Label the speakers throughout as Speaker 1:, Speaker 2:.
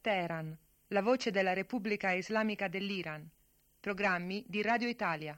Speaker 1: Teheran, la voce della Repubblica Islamica dell'Iran. Programmi di Radio Italia.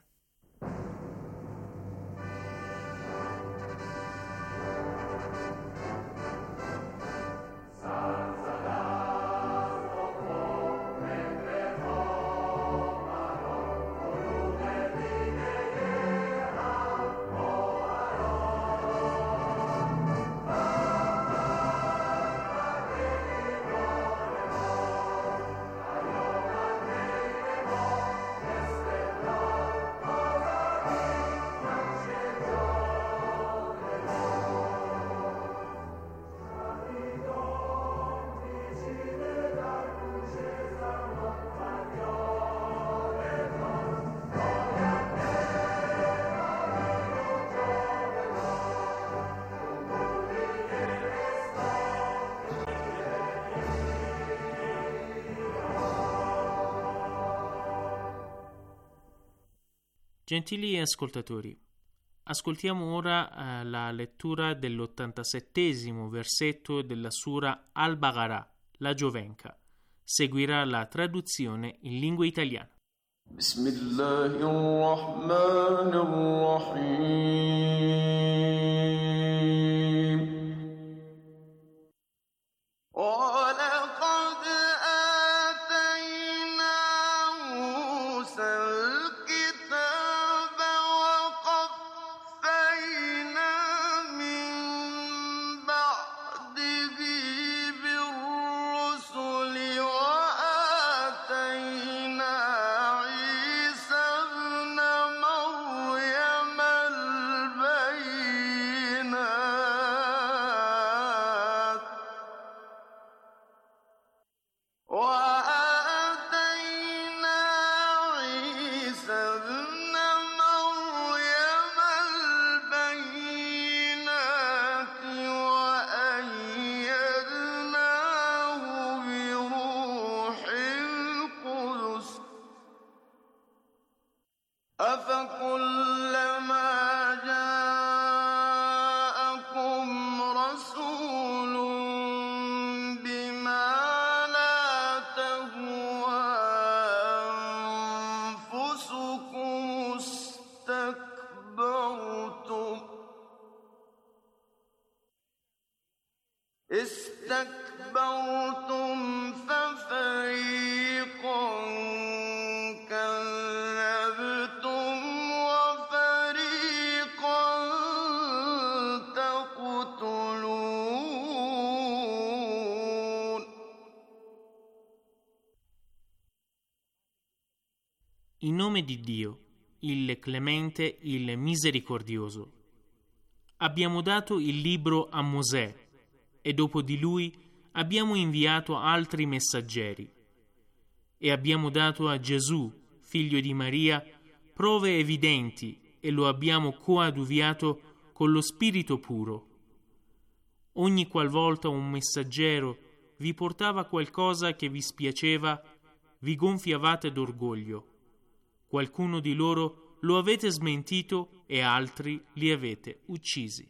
Speaker 2: Gentili ascoltatori, ascoltiamo ora la lettura dell'87° versetto della Sura Al-Baqarah, la Giovenca. Seguirà la traduzione in lingua italiana.
Speaker 3: Bismillahirrahmanirrahim. استكبرتم ففريقا كذبتم وفريقا تقتلون.
Speaker 2: In nome di Dio, il Clemente, il Misericordioso. Abbiamo dato il libro a Mosè e dopo di lui abbiamo inviato altri messaggeri e abbiamo dato a Gesù, figlio di Maria, prove evidenti e lo abbiamo coadiuviato con lo Spirito puro. Ogni qualvolta un messaggero vi portava qualcosa che vi spiaceva, vi gonfiavate d'orgoglio. Qualcuno di loro lo avete smentito e altri li avete uccisi.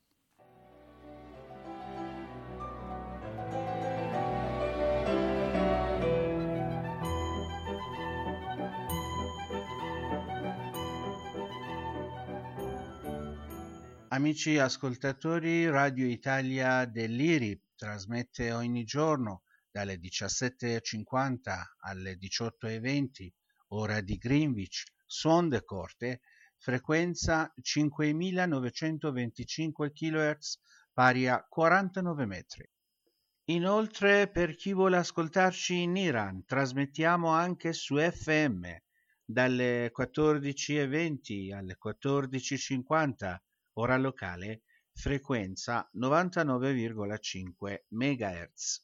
Speaker 4: Amici ascoltatori, Radio Italia dell'IRI trasmette ogni giorno dalle 17:50 alle 18:20, ora di Greenwich, su onde corte, frequenza 5925 kHz, pari a 49 metri. Inoltre, per chi vuole ascoltarci in Iran, trasmettiamo anche su FM dalle 14:20 alle 14:50, ora locale, frequenza 99,5 MHz.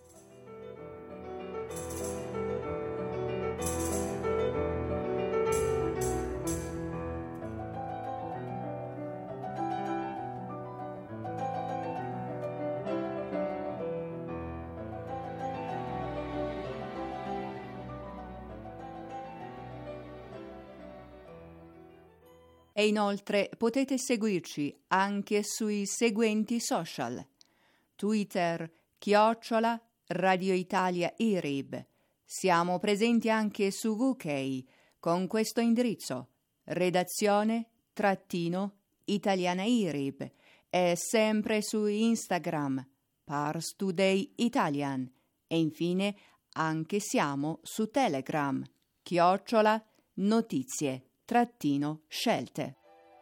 Speaker 5: E inoltre potete seguirci anche sui seguenti social: Twitter Radio Italia IRIB. Siamo presenti anche su VK con questo indirizzo: redazione-italiana IRIB, e sempre su Instagram Pars Today Italian, e infine anche siamo su Telegram @notizie-scelte.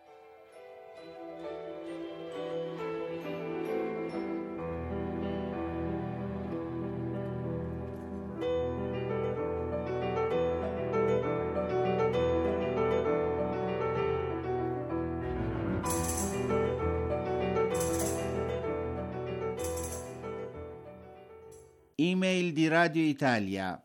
Speaker 4: Email di Radio Italia,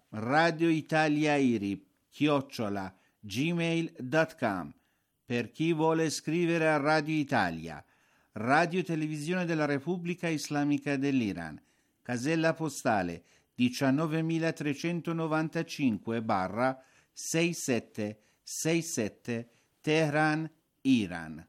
Speaker 4: radioitaliairib@gmail.com. Per chi vuole scrivere a Radio Italia, Radio Televisione della Repubblica Islamica dell'Iran, casella postale 19395/6767 Teheran, Iran.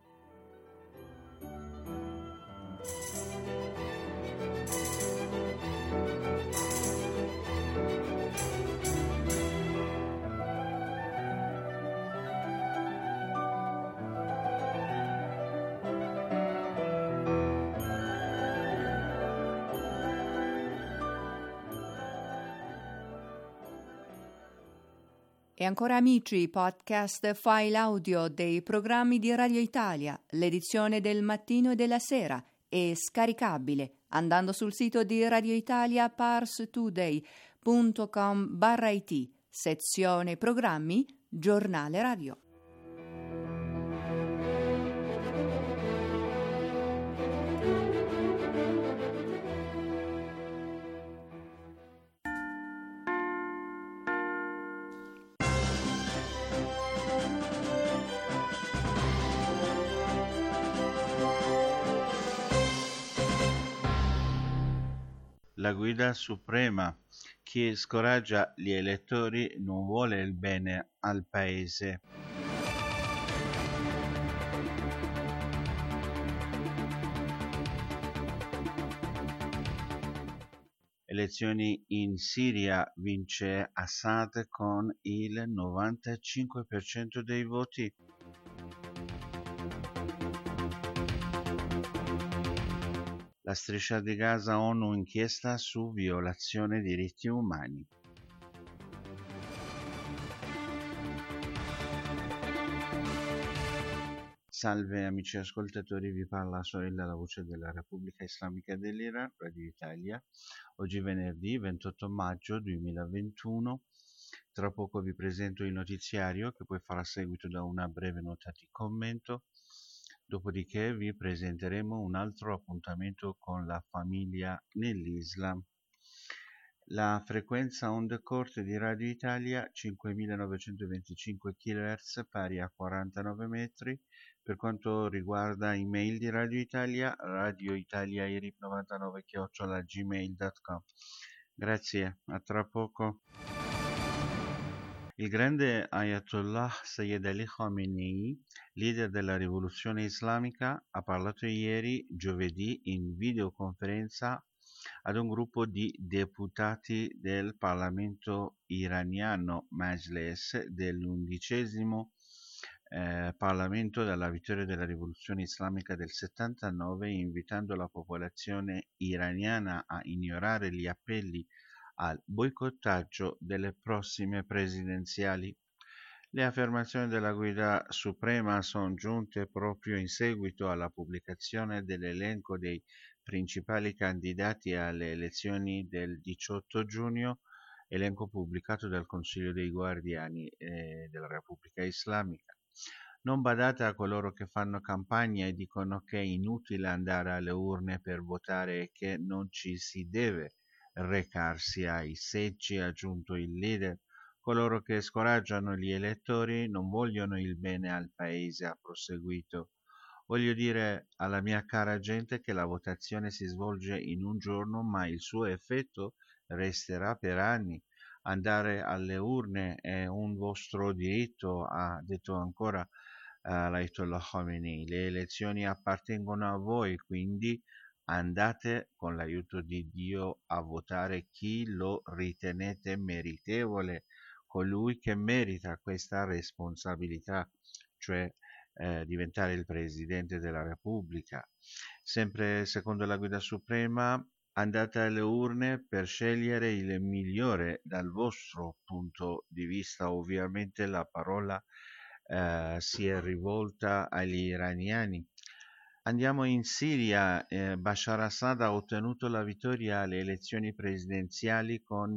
Speaker 5: E ancora amici, podcast file audio dei programmi di Radio Italia, l'edizione del mattino e della sera, è scaricabile andando sul sito di Radio Italia parstoday.com/it, sezione programmi, giornale radio.
Speaker 4: La guida suprema, chi scoraggia gli elettori non vuole il bene al paese. Elezioni in Siria, vince Assad con il 95% dei voti. La striscia di Gaza, ONU inchiesta su violazione diritti umani. Salve amici ascoltatori, vi parla Sorella, la voce della Repubblica Islamica dell'Iran, Radio Italia. Oggi venerdì 28 maggio 2021. Tra poco vi presento il notiziario che poi farà seguito da una breve nota di commento. Dopodiché vi presenteremo un altro appuntamento con la famiglia nell'Islam. La frequenza onde corte di Radio Italia 5925 kHz pari a 49 metri. Per quanto riguarda email di Radio Italia, radioitaliairib99@gmail.com. Grazie, a tra poco. Il grande Ayatollah Sayyid Ali Khamenei, leader della rivoluzione islamica, ha parlato ieri, giovedì, in videoconferenza ad un gruppo di deputati del Parlamento iraniano Majlis dell'11° Parlamento dalla vittoria della rivoluzione islamica del 79, invitando la popolazione iraniana a ignorare gli appelli al boicottaggio delle prossime presidenziali. Le affermazioni della guida suprema sono giunte proprio in seguito alla pubblicazione dell'elenco dei principali candidati alle elezioni del 18 giugno, elenco pubblicato dal Consiglio dei Guardiani della Repubblica Islamica. Non badate a coloro che fanno campagna e dicono che è inutile andare alle urne per votare e che non ci si deve recarsi ai seggi, ha aggiunto il leader. Coloro che scoraggiano gli elettori non vogliono il bene al paese, ha proseguito. Voglio dire alla mia cara gente che la votazione si svolge in un giorno, ma il suo effetto resterà per anni. Andare alle urne è un vostro diritto, ha detto ancora l'Ayatollah Khamenei. Le elezioni appartengono a voi, quindi andate con l'aiuto di Dio a votare chi lo ritenete meritevole, colui che merita questa responsabilità, cioè diventare il Presidente della Repubblica. Sempre secondo la Guida Suprema, andate alle urne per scegliere il migliore dal vostro punto di vista. Ovviamente la parola si è rivolta agli iraniani. Andiamo in Siria. Bashar Assad ha ottenuto la vittoria alle elezioni presidenziali con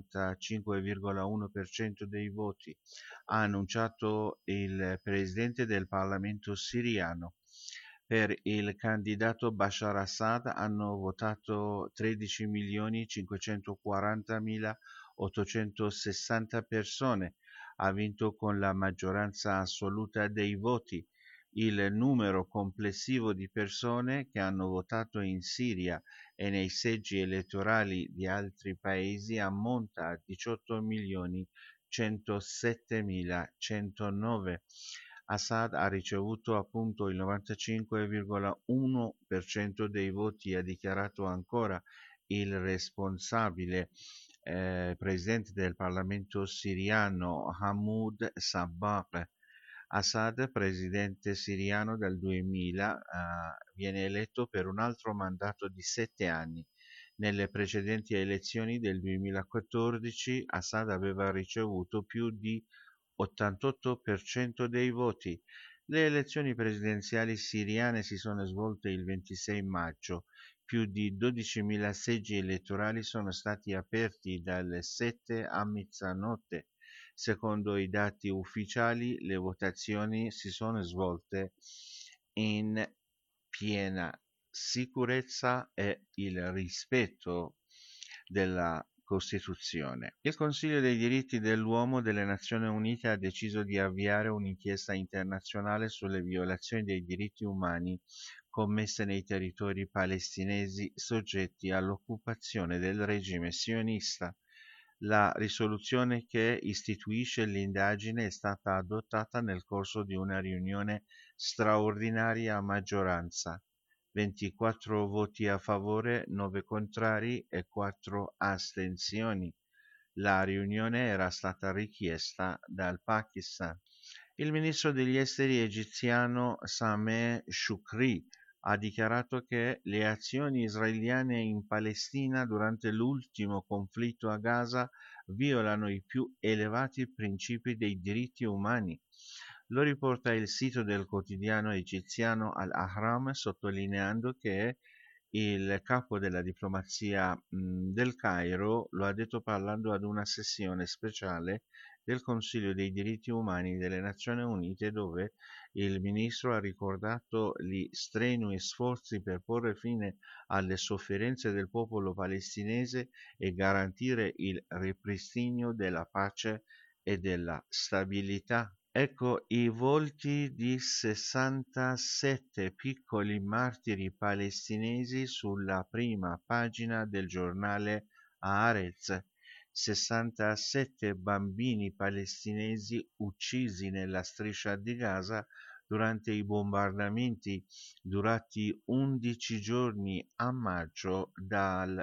Speaker 4: 95,1% dei voti. Ha annunciato il presidente del Parlamento siriano. Per il candidato Bashar Assad hanno votato 13.540.860 persone. Ha vinto con la maggioranza assoluta dei voti. Il numero complessivo di persone che hanno votato in Siria e nei seggi elettorali di altri paesi ammonta a 18.107.109. Assad ha ricevuto appunto il 95,1% dei voti. Ha dichiarato ancora il responsabile presidente del Parlamento siriano Mahmoud Sabbagh. Assad, presidente siriano dal 2000, viene eletto per un altro mandato di 7 anni. Nelle precedenti elezioni del 2014 Assad aveva ricevuto più di 88% dei voti. Le elezioni presidenziali siriane si sono svolte il 26 maggio. Più di 12.000 seggi elettorali sono stati aperti dalle 7 a mezzanotte. Secondo i dati ufficiali, le votazioni si sono svolte in piena sicurezza e il rispetto della Costituzione. Il Consiglio dei diritti dell'uomo delle Nazioni Unite ha deciso di avviare un'inchiesta internazionale sulle violazioni dei diritti umani commesse nei territori palestinesi soggetti all'occupazione del regime sionista. La risoluzione che istituisce l'indagine è stata adottata nel corso di una riunione straordinaria a maggioranza. 24 voti a favore, 9 contrari e 4 astensioni. La riunione era stata richiesta dal Pakistan. Il ministro degli esteri egiziano Sameh Shoukry ha dichiarato che le azioni israeliane in Palestina durante l'ultimo conflitto a Gaza violano i più elevati principi dei diritti umani. Lo riporta il sito del quotidiano egiziano Al-Ahram, sottolineando che il capo della diplomazia del Cairo lo ha detto parlando ad una sessione speciale del Consiglio dei diritti umani delle Nazioni Unite, dove il ministro ha ricordato gli strenui sforzi per porre fine alle sofferenze del popolo palestinese e garantire il ripristinio della pace e della stabilità. Ecco i volti di 67 piccoli martiri palestinesi sulla prima pagina del giornale Haaretz. 67 bambini palestinesi uccisi nella striscia di Gaza durante i bombardamenti durati 11 giorni a maggio dal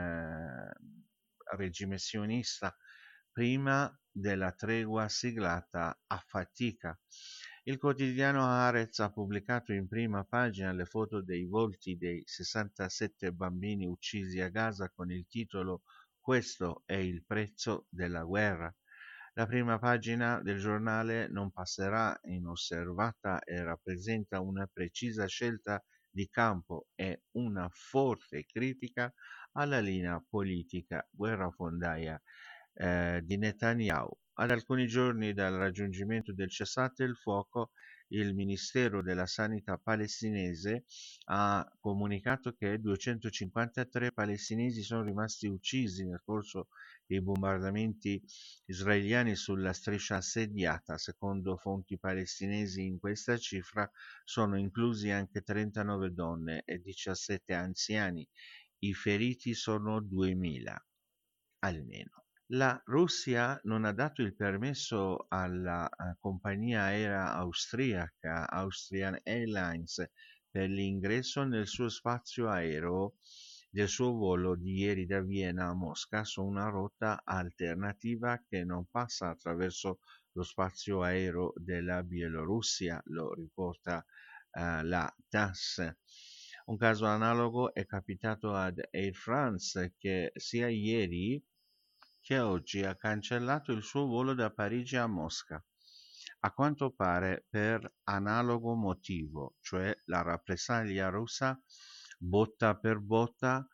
Speaker 4: regime sionista, prima della tregua siglata a fatica. Il quotidiano Haaretz ha pubblicato in prima pagina le foto dei volti dei 67 bambini uccisi a Gaza con il titolo "Questo è il prezzo della guerra". La prima pagina del giornale non passerà inosservata e rappresenta una precisa scelta di campo e una forte critica alla linea politica guerrafondaia di Netanyahu. Ad alcuni giorni dal raggiungimento del cessate il fuoco, il Ministero della Sanità palestinese ha comunicato che 253 palestinesi sono rimasti uccisi nel corso dei bombardamenti israeliani sulla striscia assediata. Secondo fonti palestinesi in questa cifra sono inclusi anche 39 donne e 17 anziani. I feriti sono 2000 almeno. La Russia non ha dato il permesso alla compagnia aerea austriaca Austrian Airlines per l'ingresso nel suo spazio aereo del suo volo di ieri da Vienna a Mosca su una rotta alternativa che non passa attraverso lo spazio aereo della Bielorussia, lo riporta la TASS. Un caso analogo è capitato ad Air France, che sia ieri che oggi ha cancellato il suo volo da Parigi a Mosca, a quanto pare per analogo motivo, cioè la rappresaglia russa botta per botta,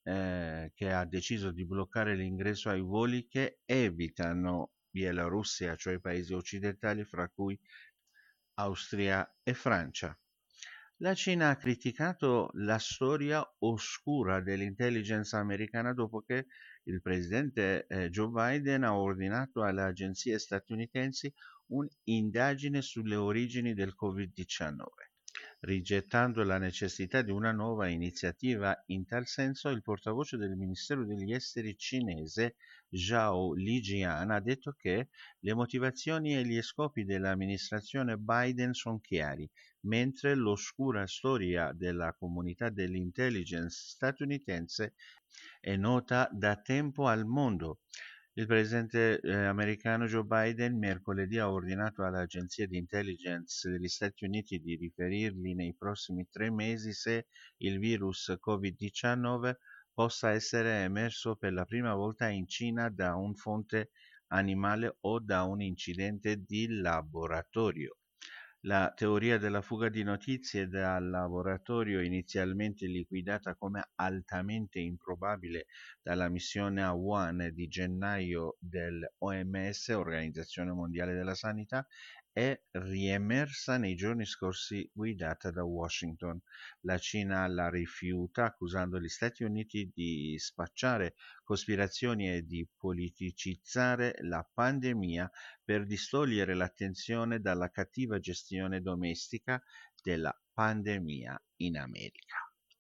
Speaker 4: che ha deciso di bloccare l'ingresso ai voli che evitano Bielorussia, cioè i paesi occidentali, fra cui Austria e Francia. La Cina ha criticato la storia oscura dell'intelligence americana dopo che il presidente Joe Biden ha ordinato alle agenzie statunitensi un'indagine sulle origini del Covid-19. Rigettando la necessità di una nuova iniziativa in tal senso, il portavoce del Ministero degli Esteri cinese Zhao Lijian ha detto che le motivazioni e gli scopi dell'amministrazione Biden sono chiari, mentre l'oscura storia della comunità dell'intelligence statunitense è nota da tempo al mondo. Il presidente americano Joe Biden mercoledì ha ordinato alle agenzie di intelligence degli Stati Uniti di riferirgli nei prossimi 3 mesi se il virus Covid-19 possa essere emerso per la prima volta in Cina da un fonte animale o da un incidente di laboratorio. La teoria della fuga di notizie dal laboratorio, inizialmente liquidata come altamente improbabile dalla missione a Wuhan di gennaio dell'OMS, Organizzazione Mondiale della Sanità, è riemersa nei giorni scorsi guidata da Washington. La Cina la rifiuta, accusando gli Stati Uniti di spacciare cospirazioni e di politicizzare la pandemia per distogliere l'attenzione dalla cattiva gestione domestica della pandemia in America.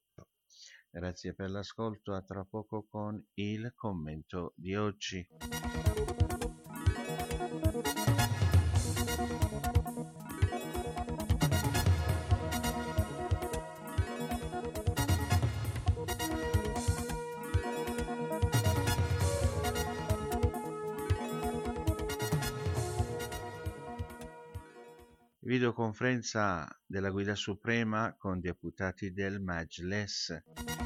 Speaker 4: Grazie per l'ascolto, a tra poco con il commento di oggi. Videoconferenza della Guida Suprema con deputati del Majlis.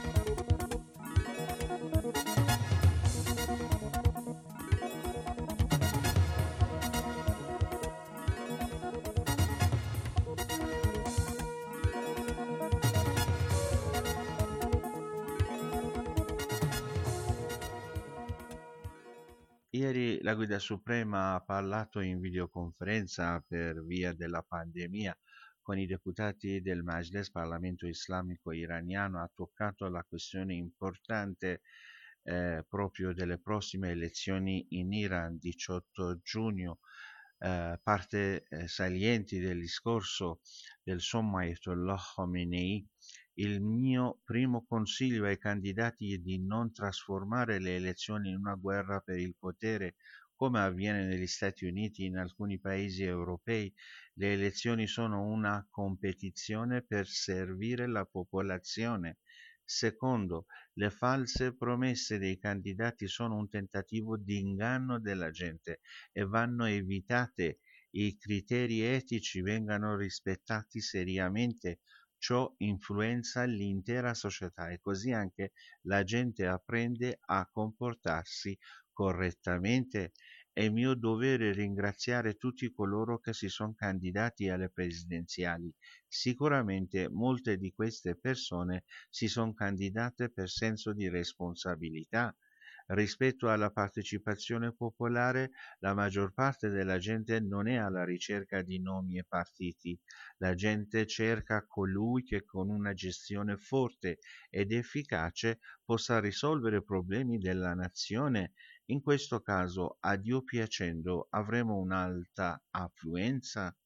Speaker 4: Ieri la Guida Suprema ha parlato in videoconferenza per via della pandemia con i deputati del Majlis, Parlamento Islamico Iraniano, ha toccato la questione importante proprio delle prossime elezioni in Iran, 18 giugno. Parte salienti del discorso del Sommo Ayatollah Khomeini: il mio primo consiglio ai candidati è di non trasformare le elezioni in una guerra per il potere, come avviene negli Stati Uniti e in alcuni paesi europei. Le elezioni sono una competizione per servire la popolazione. Secondo, le false promesse dei candidati sono un tentativo di inganno della gente e vanno evitate. I criteri etici vengano rispettati seriamente. Ciò influenza l'intera società e così anche la gente apprende a comportarsi correttamente. È mio dovere ringraziare tutti coloro che si sono candidati alle presidenziali. Sicuramente molte di queste persone si sono candidate per senso di responsabilità. Rispetto alla partecipazione popolare, la maggior parte della gente non è alla ricerca di nomi e partiti. La gente cerca colui che con una gestione forte ed efficace possa risolvere i problemi della nazione. In questo caso, a Dio piacendo, avremo un'alta affluenza.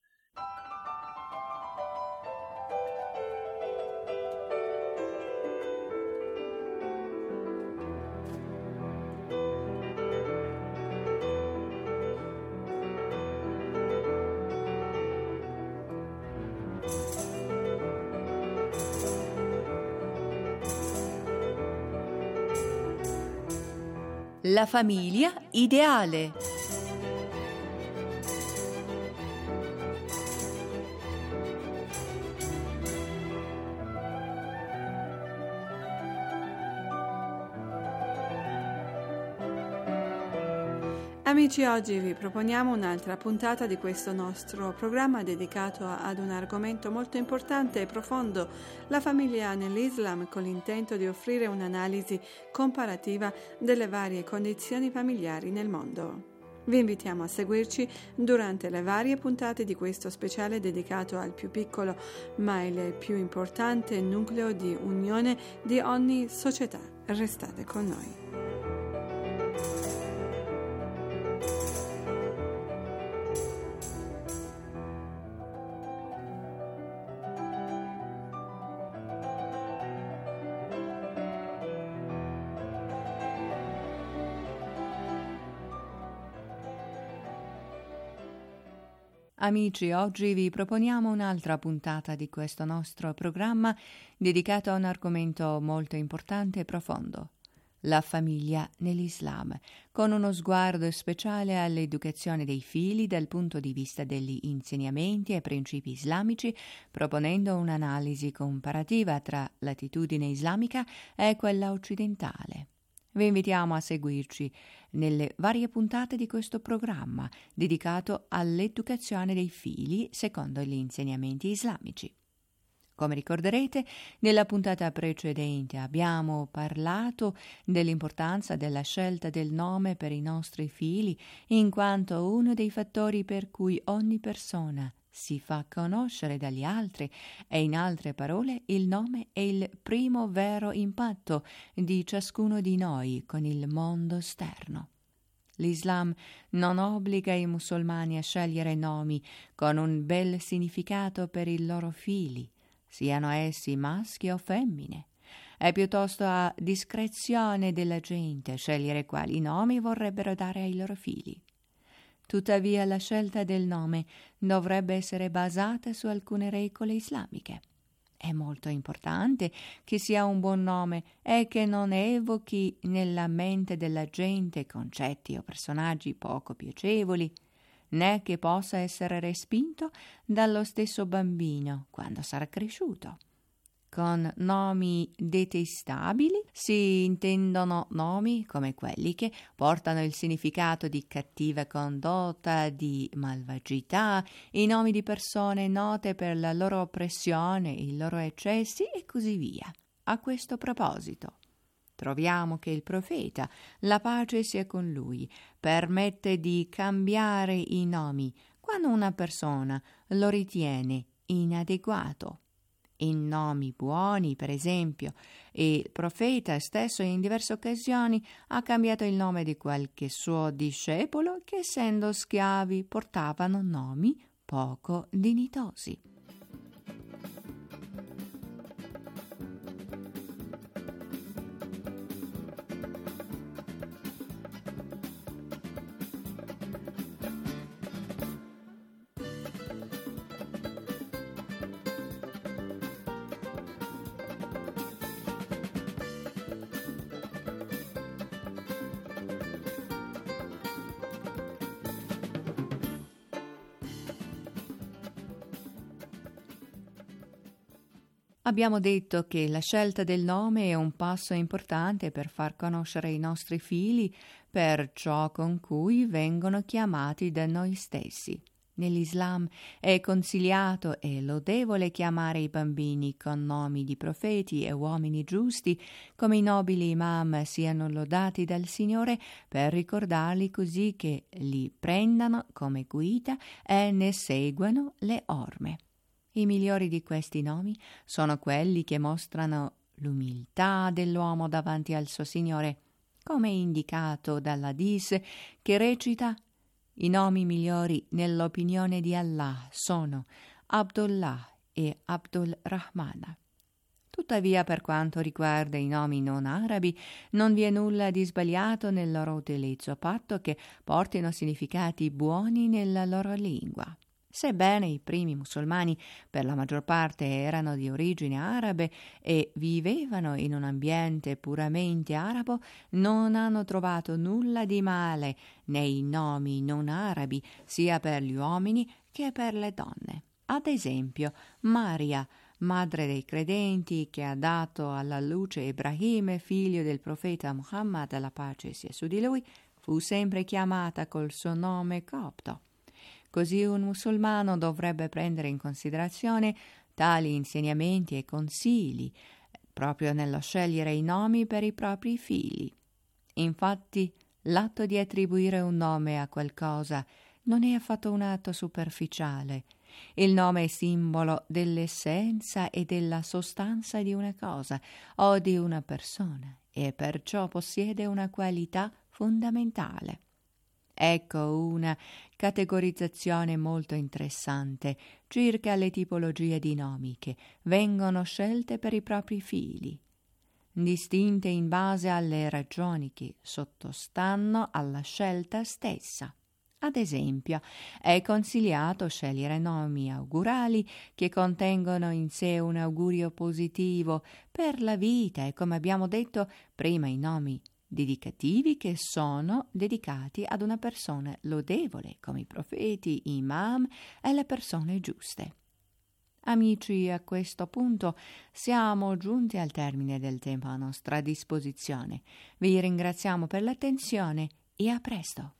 Speaker 5: La famiglia ideale.
Speaker 6: Amici, oggi vi proponiamo un'altra puntata di questo nostro programma dedicato ad un argomento molto importante e profondo, la famiglia nell'Islam, con l'intento di offrire un'analisi comparativa delle varie condizioni familiari nel mondo. Vi invitiamo a seguirci durante le varie puntate di questo speciale dedicato al più piccolo ma il più importante nucleo di unione di ogni società. Restate con noi.
Speaker 5: Amici, oggi vi proponiamo un'altra puntata di questo nostro programma dedicato a un argomento molto importante e profondo, la famiglia nell'Islam, con uno sguardo speciale all'educazione dei figli dal punto di vista degli insegnamenti e principi islamici, proponendo un'analisi comparativa tra l'attitudine islamica e quella occidentale. Vi invitiamo a seguirci nelle varie puntate di questo programma dedicato all'educazione dei figli secondo gli insegnamenti islamici. Come ricorderete, nella puntata precedente abbiamo parlato dell'importanza della scelta del nome per i nostri figli, in quanto uno dei fattori per cui ogni persona si fa conoscere dagli altri e, in altre parole, il nome è il primo vero impatto di ciascuno di noi con il mondo esterno. L'Islam non obbliga i musulmani a scegliere nomi con un bel significato per i loro figli, siano essi maschi o femmine. È piuttosto a discrezione della gente scegliere quali nomi vorrebbero dare ai loro figli. Tuttavia la scelta del nome dovrebbe essere basata su alcune regole islamiche. È molto importante che sia un buon nome e che non evochi nella mente della gente concetti o personaggi poco piacevoli, né che possa essere respinto dallo stesso bambino quando sarà cresciuto. Con nomi detestabili si intendono nomi come quelli che portano il significato di cattiva condotta, di malvagità, i nomi di persone note per la loro oppressione, i loro eccessi e così via. A questo proposito, troviamo che il profeta, la pace sia con lui, permette di cambiare i nomi quando una persona lo ritiene inadeguato. In nomi buoni, per esempio, il profeta stesso in diverse occasioni ha cambiato il nome di qualche suo discepolo che, essendo schiavi, portavano nomi poco dignitosi. Abbiamo detto che la scelta del nome è un passo importante per far conoscere i nostri figli per ciò con cui vengono chiamati da noi stessi. Nell'Islam è consigliato e lodevole chiamare i bambini con nomi di profeti e uomini giusti, come i nobili imam siano lodati dal Signore, per ricordarli così che li prendano come guida e ne seguano le orme. I migliori di questi nomi sono quelli che mostrano l'umiltà dell'uomo davanti al suo Signore, come indicato dall'Hadith che recita: i nomi migliori nell'opinione di Allah sono Abdullah e Abdul Rahman. Tuttavia, per quanto riguarda i nomi non arabi, non vi è nulla di sbagliato nel loro utilizzo, a patto che portino significati buoni nella loro lingua. Sebbene i primi musulmani per la maggior parte erano di origine arabe e vivevano in un ambiente puramente arabo, non hanno trovato nulla di male nei nomi non arabi sia per gli uomini che per le donne. Ad esempio, Maria, madre dei credenti che ha dato alla luce Ibrahim, figlio del profeta Muhammad, la pace sia su di lui, fu sempre chiamata col suo nome copto. Così un musulmano dovrebbe prendere in considerazione tali insegnamenti e consigli proprio nello scegliere i nomi per i propri figli. Infatti, l'atto di attribuire un nome a qualcosa non è affatto un atto superficiale. Il nome è simbolo dell'essenza e della sostanza di una cosa o di una persona e perciò possiede una qualità fondamentale. Ecco una categorizzazione molto interessante circa le tipologie di nomi che vengono scelte per i propri figli, distinte in base alle ragioni che sottostanno alla scelta stessa. Ad esempio, è consigliato scegliere nomi augurali che contengono in sé un augurio positivo per la vita e, come abbiamo detto prima, i nomi dedicativi che sono dedicati ad una persona lodevole, come i profeti, i imam e le persone giuste. Amici, a questo punto siamo giunti al termine del tempo a nostra disposizione. Vi ringraziamo per l'attenzione e a presto.